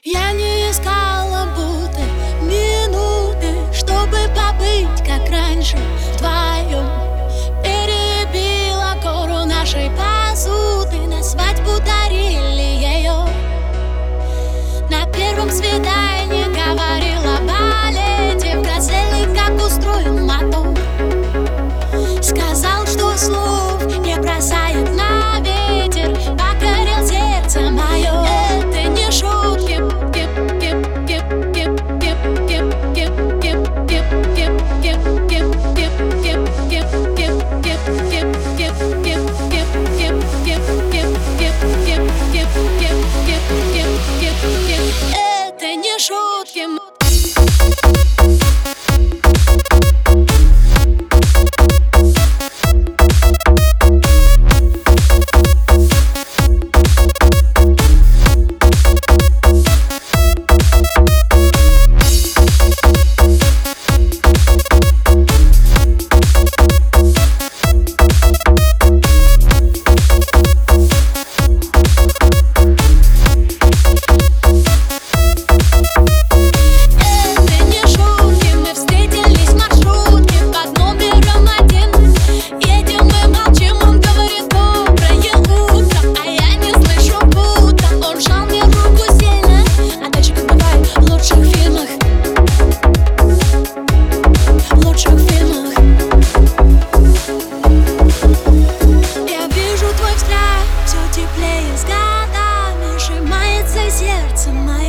Я не искала будто минуты, чтобы побыть как раньше вдвоем. Перебила гору нашей посуды, на свадьбу дарили ее. На первом свидании говорила о балете, в газели как устроен мотор. Сказал, что слов не бросает на ветер, покорил сердце мое. Это не шутки. Это не шутки. С годами сжимается сердце мое.